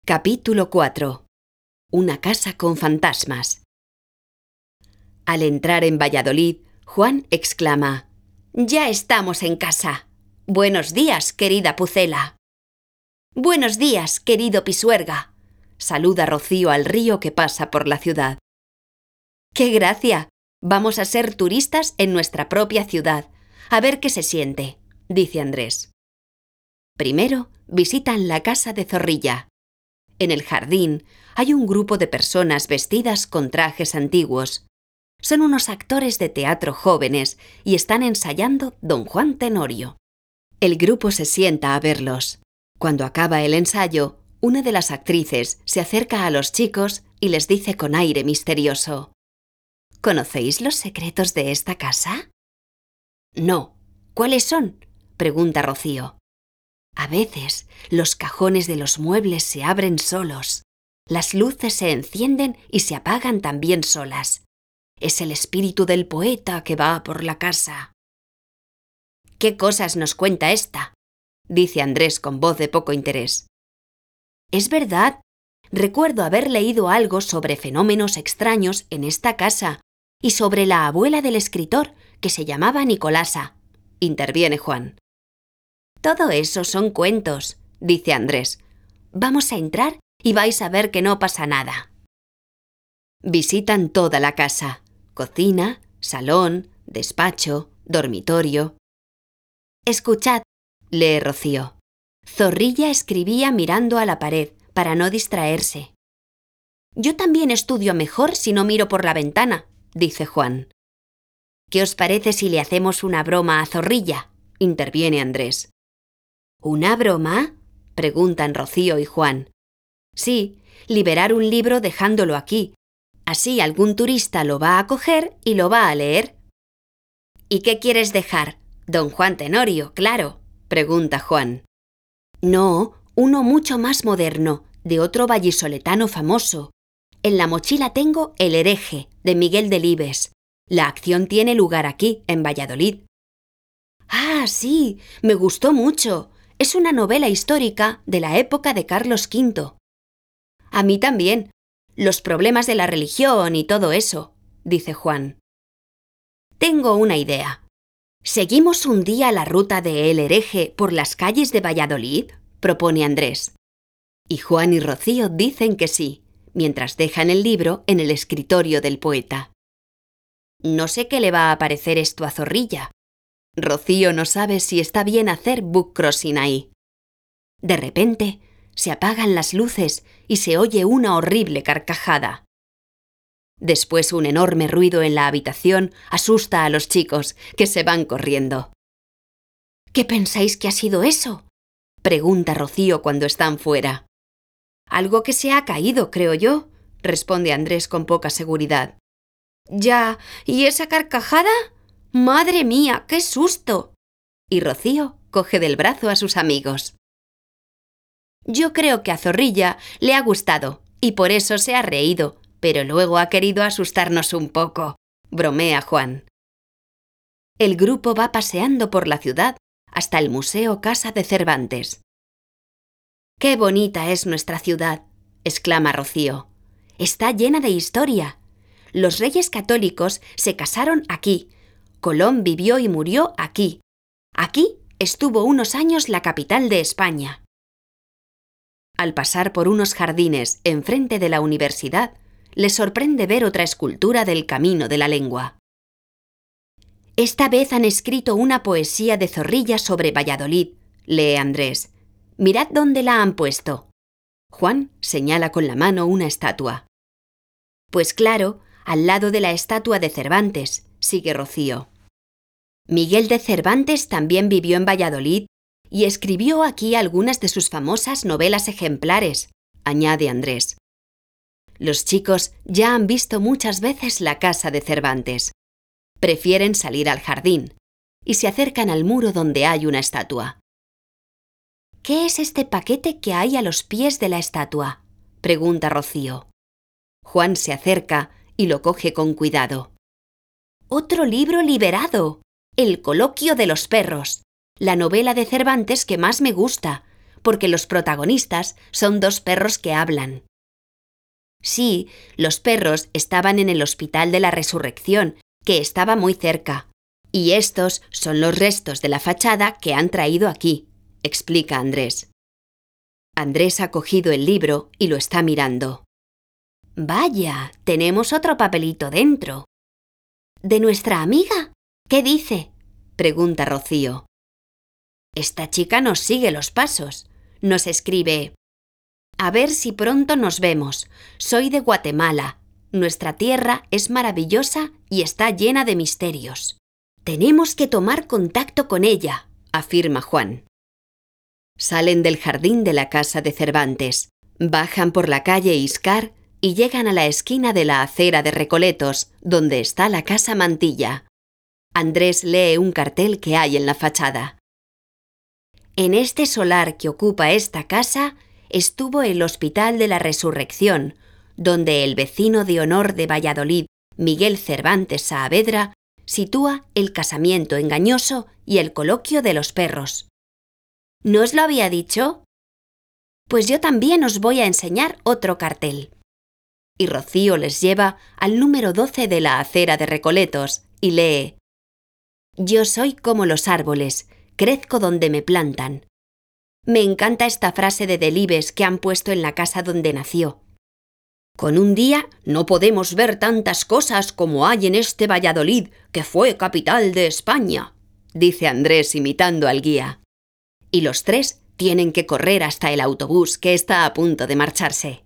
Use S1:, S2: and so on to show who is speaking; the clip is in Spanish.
S1: Capítulo 4. Una casa con fantasmas. Al entrar en Valladolid, Juan exclama: «¡Ya estamos en casa! Buenos días, querida Pucela». «Buenos días, querido Pisuerga», saluda Rocío al río que pasa por la ciudad. «¡Qué gracia! Vamos a ser turistas en nuestra propia ciudad. A ver qué se siente», dice Andrés. Primero visitan la casa de Zorrilla. En el jardín hay un grupo de personas vestidas con trajes antiguos. Son unos actores de teatro jóvenes y están ensayando Don Juan Tenorio. El grupo se sienta a verlos. Cuando acaba el ensayo, una de las actrices se acerca a los chicos y les dice con aire misterioso: «¿Conocéis los secretos de esta casa?» «No. ¿Cuáles son?», pregunta Rocío. «A veces los cajones de los muebles se abren solos. Las luces se encienden y se apagan también solas. Es el espíritu del poeta que va por la casa». «¿Qué cosas nos cuenta esta?», dice Andrés con voz de poco interés. «Es verdad. Recuerdo haber leído algo sobre fenómenos extraños en esta casa y sobre la abuela del escritor, que se llamaba Nicolasa», interviene Juan. «Todo eso son cuentos», dice Andrés. «Vamos a entrar y vais a ver que no pasa nada». Visitan toda la casa: cocina, salón, despacho, dormitorio. «Escuchad», lee Rocío. «Zorrilla escribía mirando a la pared para no distraerse». «Yo también estudio mejor si no miro por la ventana», dice Juan. «¿Qué os parece si le hacemos una broma a Zorrilla?», interviene Andrés. «¿Una broma?», preguntan Rocío y Juan. «Sí, liberar un libro dejándolo aquí. Así algún turista lo va a coger y lo va a leer». «¿Y qué quieres dejar? Don Juan Tenorio, claro», pregunta Juan. «No, uno mucho más moderno, de otro vallisoletano famoso. En la mochila tengo El hereje, de Miguel Delibes. La acción tiene lugar aquí, en Valladolid». «Ah, sí, me gustó mucho. Es una novela histórica de la época de Carlos V». «A mí también. Los problemas de la religión y todo eso», dice Juan. «Tengo una idea. ¿Seguimos un día la ruta de El hereje por las calles de Valladolid?», propone Andrés. Y Juan y Rocío dicen que sí, mientras dejan el libro en el escritorio del poeta. No sé qué le va a parecer esto a Zorrilla. Rocío no sabe si está bien hacer book crossing ahí. De repente, se apagan las luces y se oye una horrible carcajada. Después un enorme ruido en la habitación asusta a los chicos, que se van corriendo. «¿Qué pensáis que ha sido eso?», pregunta Rocío cuando están fuera. «Algo que se ha caído, creo yo», responde Andrés con poca seguridad. «Ya, ¿y esa carcajada? ¡Madre mía, qué susto!». Y Rocío coge del brazo a sus amigos. «Yo creo que a Zorrilla le ha gustado y por eso se ha reído, pero luego ha querido asustarnos un poco», bromea Juan. El grupo va paseando por la ciudad hasta el Museo Casa de Cervantes. «¡Qué bonita es nuestra ciudad!», exclama Rocío. «Está llena de historia. Los reyes católicos se casaron aquí. Colón vivió y murió aquí. Aquí estuvo unos años la capital de España». Al pasar por unos jardines enfrente de la universidad, les sorprende ver otra escultura del Camino de la Lengua. «Esta vez han escrito una poesía de Zorrilla sobre Valladolid», lee Andrés. «Mirad dónde la han puesto». Juan señala con la mano una estatua. «Pues claro, al lado de la estatua de Cervantes», sigue Rocío. «Miguel de Cervantes también vivió en Valladolid y escribió aquí algunas de sus famosas novelas ejemplares», añade Andrés. Los chicos ya han visto muchas veces la casa de Cervantes. Prefieren salir al jardín y se acercan al muro donde hay una estatua. «¿Qué es este paquete que hay a los pies de la estatua?», pregunta Rocío. Juan se acerca y lo coge con cuidado. «Otro libro liberado, El coloquio de los perros, la novela de Cervantes que más me gusta, porque los protagonistas son dos perros que hablan. Sí, los perros estaban en el Hospital de la Resurrección, que estaba muy cerca. Y estos son los restos de la fachada que han traído aquí, explica Andrés. Andrés ha cogido el libro y lo está mirando. Vaya, tenemos otro papelito dentro. ¿De nuestra amiga? ¿Qué dice? Pregunta Rocío. Esta chica nos sigue los pasos. Nos escribe: a ver si pronto nos vemos. Soy de Guatemala. Nuestra tierra es maravillosa y está llena de misterios. Tenemos que tomar contacto con ella, afirma Juan. Salen del jardín de la casa de Cervantes, bajan por la calle Iscar y llegan a la esquina de la acera de Recoletos, donde está la casa Mantilla. Andrés lee un cartel que hay en la fachada. En este solar que ocupa esta casa estuvo el Hospital de la Resurrección, donde el vecino de honor de Valladolid, Miguel Cervantes Saavedra, sitúa el casamiento engañoso y el coloquio de los perros. ¿No os lo había dicho? Pues yo también os voy a enseñar otro cartel. Y Rocío les lleva al número 12 de la acera de Recoletos y lee: yo soy como los árboles, crezco donde me plantan. Me encanta esta frase de Delibes que han puesto en la casa donde nació. Con un día no podemos ver tantas cosas como hay en este Valladolid, que fue capital de España, dice Andrés imitando al guía. Y los tres tienen que correr hasta el autobús que está a punto de marcharse.